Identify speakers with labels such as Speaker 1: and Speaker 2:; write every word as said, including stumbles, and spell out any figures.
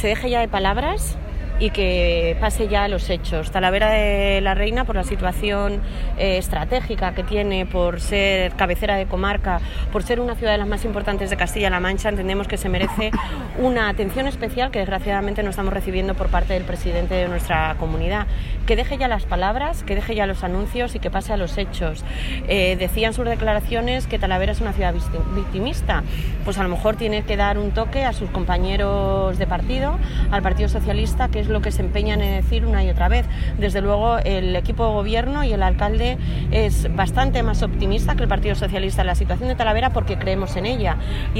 Speaker 1: Se deje ya de palabras y que pase ya a los hechos. Talavera de la Reina, por la situación eh, estratégica que tiene, por ser cabecera de comarca, por ser una ciudad de las más importantes de Castilla-La Mancha, entendemos que se merece una atención especial que desgraciadamente no estamos recibiendo por parte del presidente de nuestra comunidad. Que deje ya las palabras, que deje ya los anuncios y que pase a los hechos. Eh, decía en sus declaraciones que Talavera es una ciudad victimista. Pues a lo mejor tiene que dar un toque a sus compañeros de partido, al Partido Socialista, que es lo que se empeñan en decir una y otra vez. Desde luego el equipo de gobierno y el alcalde es bastante más optimista que el Partido Socialista en la situación de Talavera porque creemos en ella. Y